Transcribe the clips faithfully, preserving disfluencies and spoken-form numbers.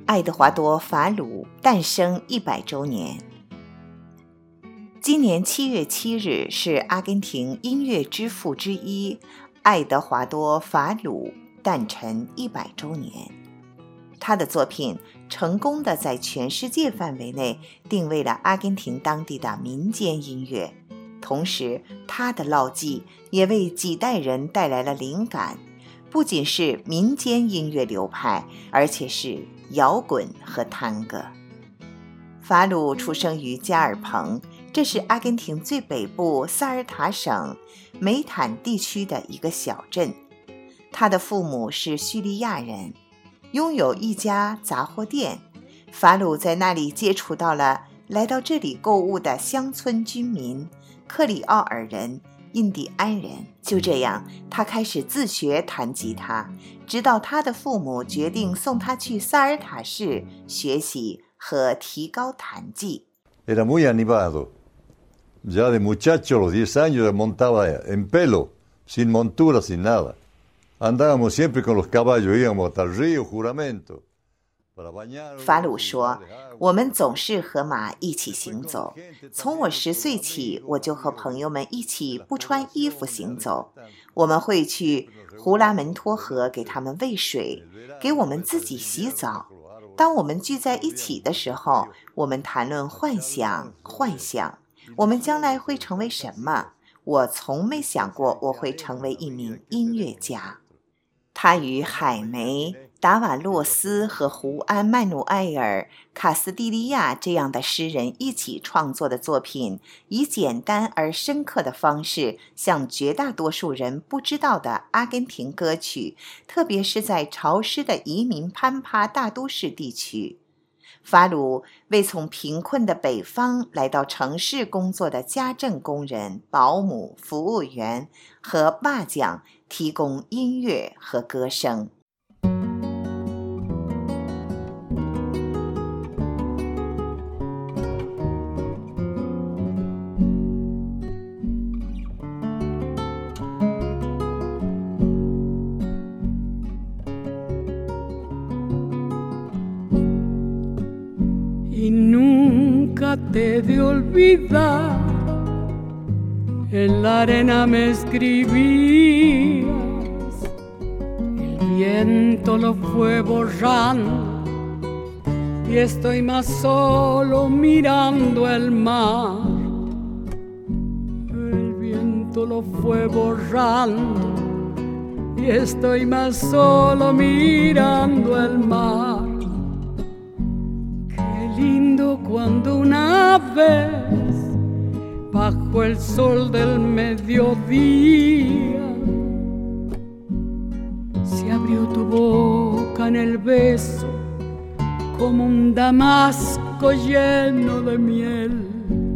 爱德华多·法鲁诞生一百周年。今年七月七日是阿根廷音乐之父之一爱德华多·法鲁诞辰一百周年。他的作品成功地在全世界范围内定位了阿根廷当地的民间音乐，同时他的烙迹也为几代人带来了灵感，不仅是民间音乐流派，而且是摇滚和探戈。法鲁出生于加尔彭，这是阿根廷最北部萨尔塔省梅坦地区的一个小镇。他的父母是叙利亚人，拥有一家杂货店。法鲁在那里接触到了来到这里购物的乡村居民，克里奥尔人、印第安人。就这样，他开始自学弹吉他，直到他的父母决定送他去萨尔塔市学习和提高弹技。 Era muy animado. Ya de muchacho, a los diez años, montaba en pelo, sin montura, sin nada. Andábamos siempre con los caballos, íbamos hasta el río, juramento. 法鲁说，我们总是和马一起行走，从我十岁起，我就和朋友们一起不穿衣服行走。我们会去胡拉门托河给他们喂水，给我们自己洗澡。当我们聚在一起的时候，我们谈论幻想，幻想，我们将来会成为什么？我从没想过我会成为一名音乐家。他与海梅、达瓦洛斯和胡安·曼努埃尔·卡斯蒂利亚这样的诗人一起创作的作品，以简单而深刻的方式向绝大多数人不知道的阿根廷歌曲，特别是在潮湿的移民攀爬大都市地区。法鲁为从贫困的北方来到城市工作的家政工人、保姆、服务员和瓦匠提供音乐和歌声。 Y nunca te he de olvidar, en la arena me escribías, el viento lo fue borrando y estoy más solo mirando el mar. El viento lo fue borrando y estoy más solo mirando el mar. Lindo cuando una vez bajo el sol del mediodía se abrió tu boca en el beso como un damasco lleno de miel.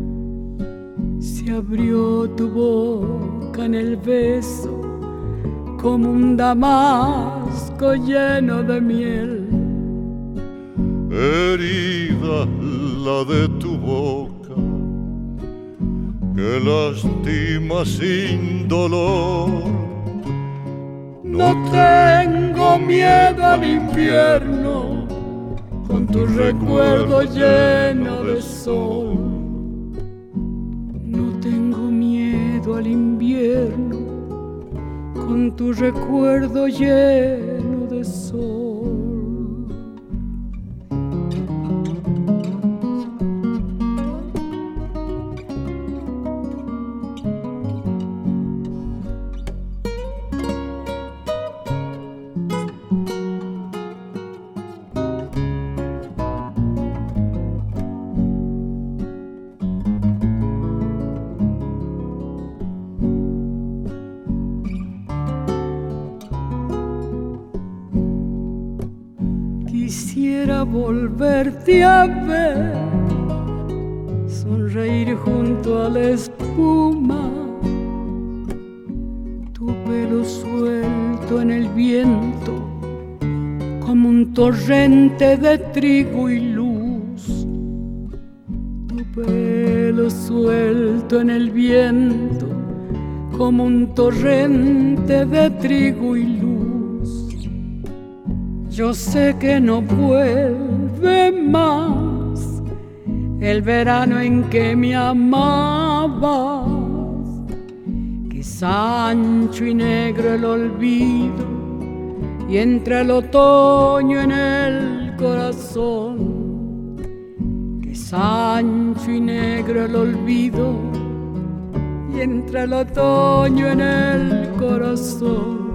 Se abrió tu boca en el beso como un damasco lleno de miel. Herida la de tu boca, que lastima sin dolor. No tengo miedo al invierno, con tu recuerdo lleno de sol. No tengo miedo al invierno, con tu recuerdo lleno de sol. Quisiera volverte a ver, sonreír junto a la espuma, tu pelo suelto en el viento, como un torrente de trigo y luz. Tu pelo suelto en el viento, como un torrente de trigo y luz. Yo sé que no vuelvo vuelve más el verano en que me amabas, que es ancho y negro el olvido y entra el otoño en el corazón, que es ancho y negro el olvido y entra el otoño en el corazón.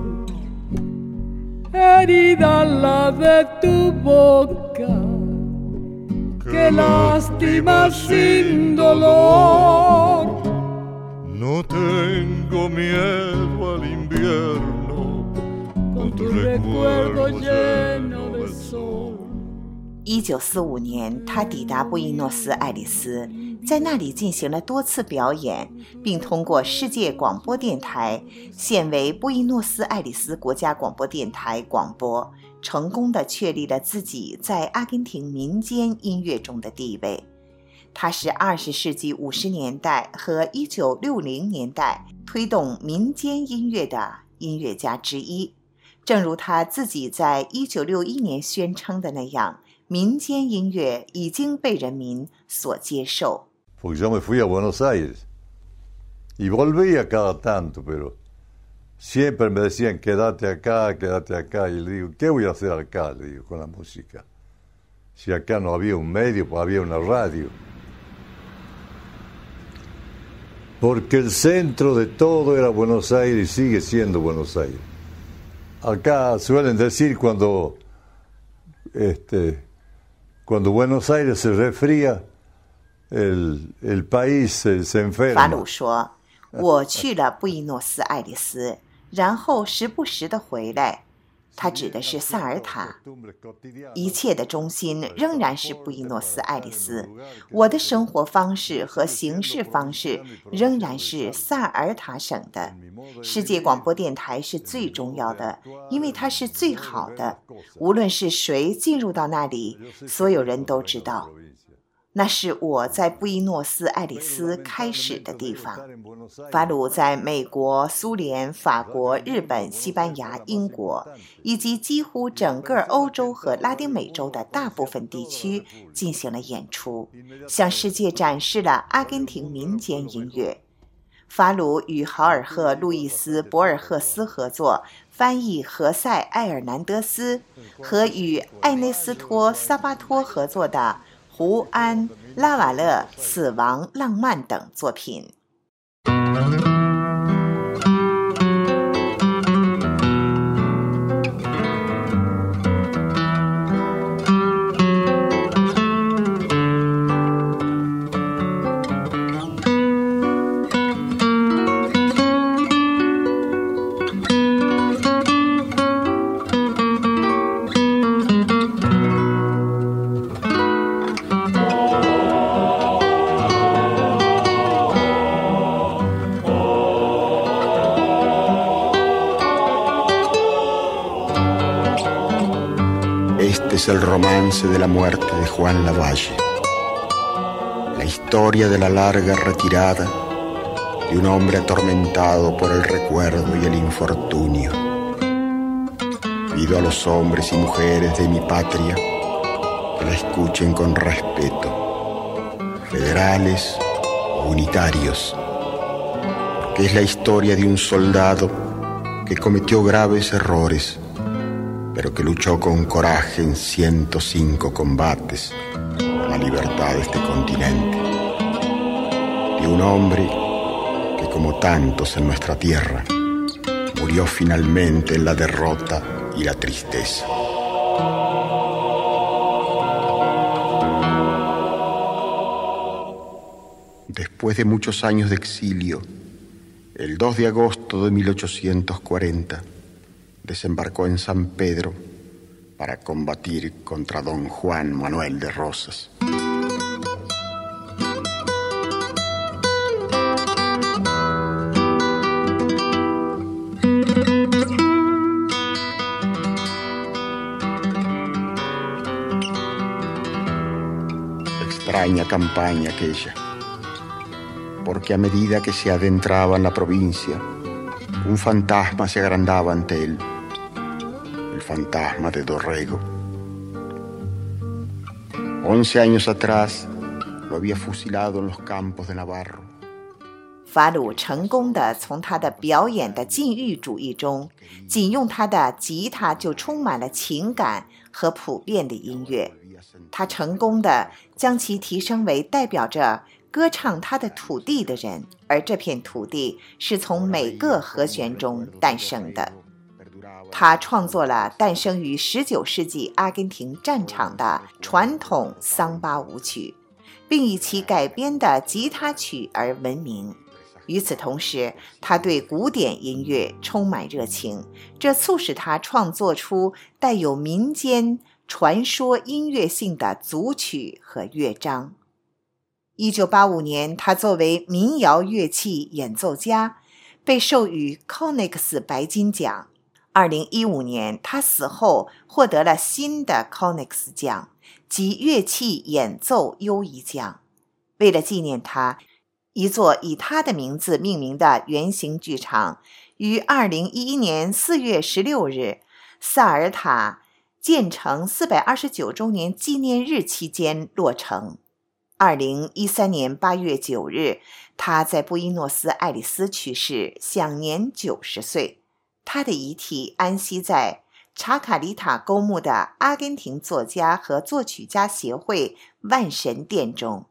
Herida la de tu boca, que lástima sin dolor. No tengo miedo al invierno, con tu recuerdo lleno de sol。 一九四五年，他抵达布宜诺斯艾利斯，在那里进行了多次表演，并通过世界广播电台现为布宜诺斯艾利斯国家广播电台广播，成功地确立了自己在阿根廷民间音乐中的地位。他是二十世纪五十年代和一九六零年代推动民间音乐的音乐家之一。正如他自己在一九六一年宣称的那样，民间音乐已经被人民所接受。 Porque yo me fui a Buenos Aires y volvía cada tanto, pero siempre me decían quédate acá, quédate acá. Y le digo, ¿qué voy a hacer acá? Le digo, con la música. Si acá no había un medio, pues había una radio. Porque el centro de todo era Buenos Aires y sigue siendo Buenos Aires. Acá suelen decir cuando, este, cuando Buenos Aires se resfría, el, el país se, se enferma. 法鲁说：“我去了布宜诺斯艾利斯，然后时不时地回来。”他指的是萨尔塔，一切的中心仍然是布宜诺斯艾利斯。我的生活方式和行事方式仍然是萨尔塔省的。世界广播电台是最重要的，因为它是最好的。无论是谁进入到那里，所有人都知道。那是我在布宜诺斯艾利斯开始的地方。法鲁在美国、苏联、法国、日本、西班牙、英国以及几乎整个欧洲和拉丁美洲的大部分地区进行了演出，向世界展示了阿根廷民间音乐。法鲁与豪尔赫·路易斯·博尔赫斯合作翻译何塞·埃尔南德斯和与艾内斯托·萨巴托合作的胡安·拉瓦勒《死亡浪漫》等作品。 Este es el romance de la muerte de Juan Lavalle, la historia de la larga retirada de un hombre atormentado por el recuerdo y el infortunio. Pido a los hombres y mujeres de mi patria que la escuchen con respeto, federales o unitarios, porque es la historia de un soldado que cometió graves errores, pero que luchó con coraje en ciento cinco combates por la libertad de este continente. De un hombre que, como tantos en nuestra tierra, murió finalmente en la derrota y la tristeza. Después de muchos años de exilio, el dos de agosto de mil ochocientos cuarenta, desembarcó en San Pedro para combatir contra don Juan Manuel de Rosas. Extraña campaña aquella, porque a medida que se adentraba en la provincia, un fantasma se agrandaba ante él, el fantasma de Dorrego. Once años atrás lo había fusilado en los campos de Navarro。 法鲁成功地从他的表演的禁欲主义中，仅用他的吉他就充满了情感和普遍的音乐。他成功地将其提升为代表着歌唱他的土地的人，而这片土地是从每个和弦中诞生的。他创作了诞生于十九世纪阿根廷战场的传统桑巴舞曲，并以其改编的吉他曲而闻名。与此同时，他对古典音乐充满热情，这促使他创作出带有民间传说音乐性的组曲和乐章。一九八五年，他作为民谣乐器演奏家被授予 Konex 白金奖。二零一五年，他死后获得了新的 Konex 奖及乐器演奏优异奖。为了纪念他，一座以他的名字命名的圆形剧场于二零一一年四月十六日萨尔塔建成四百二十九周年纪念日期间落成。二零一三年八月九日，他在布宜诺斯艾利斯去世，享年九十岁。他的遗体安息在查卡里塔公墓的阿根廷作家和作曲家协会万神殿中。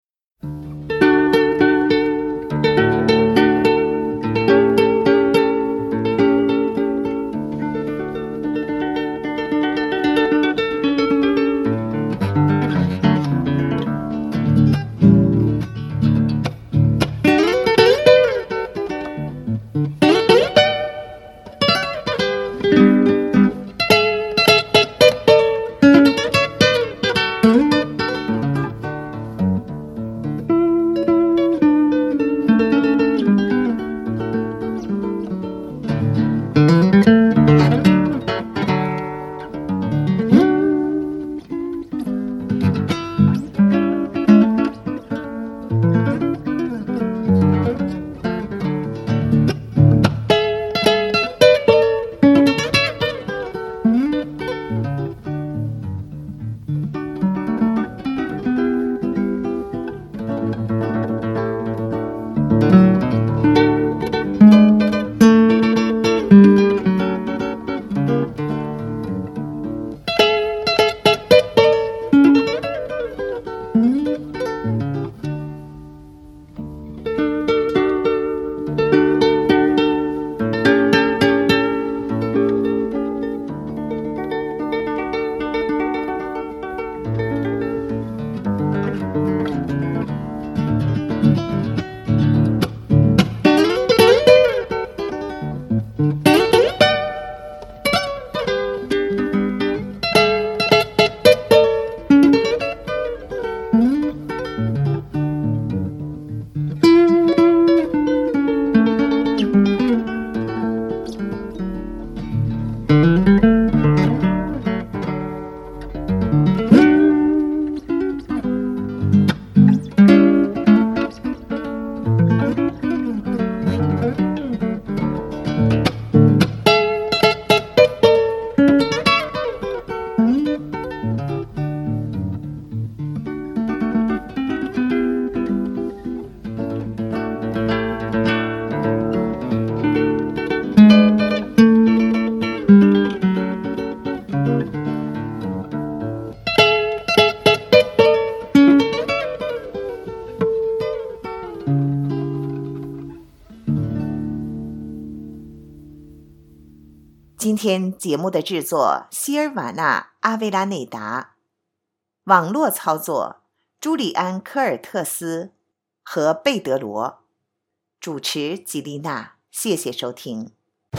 今天节目的制作希尔瓦纳·阿维拉内达，网络操作朱利安·科尔特斯和贝德罗，主持吉丽娜，谢谢收听。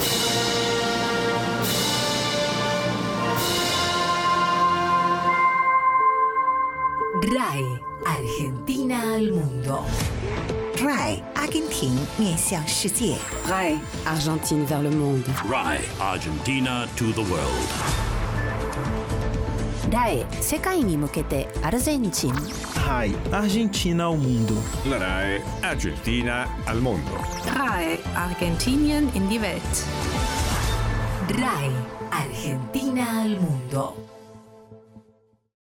R A I Argentina al mundo。 R A I 阿根廷面向世界。 R A I Argentine vers le monde。 R A I Argentina to the world。 R A I 世界に向けてアルゼンチン。 R A I Argentina al mundo。 La R A I Argentina al mundo。 R A I Argentinien in die Welt。 R A I Argentina al mundo。